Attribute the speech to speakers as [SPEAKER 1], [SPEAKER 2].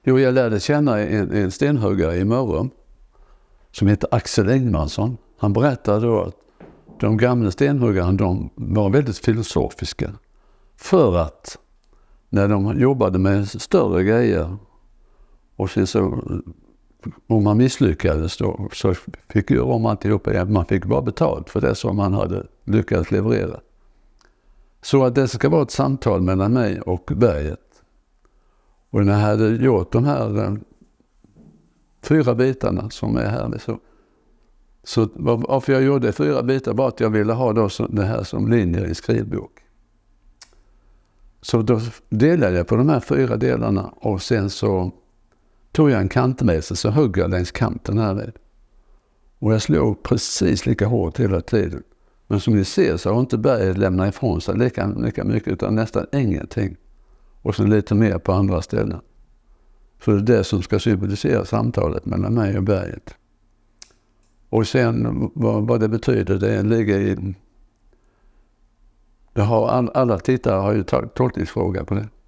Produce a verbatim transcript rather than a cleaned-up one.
[SPEAKER 1] Jo, jag lärde känna en, en stenhuggare i Mörrum som heter Axel Engmansson. Han berättade då att de gamla stenhuggarna, de var väldigt filosofiska. För att när de jobbade med större grejer och sen så om man misslyckades då så fick ju om alltihopa, man fick bara betalt för det som man hade lyckats leverera. Så att det ska vara ett samtal mellan mig och berget. Och när jag hade gjort de här fyra bitarna som är här så, så varför jag gjorde fyra bitar var att jag ville ha då så, det här som linjer i skrivbok. Så då delade jag på de här fyra delarna och sen så tog jag en kantmejsel så högg jag längs kanten här vid. Och jag slog precis lika hårt hela tiden. Men som ni ser så har inte berget lämnat ifrån sig lika, lika mycket utan nästan ingenting. Och sen lite mer på andra ställen. Så det är det som ska symbolisera samtalet mellan mig och berget. Och sen vad, vad det betyder, det ligger i... Det har, alla tittare har ju tolkningsfråga på det.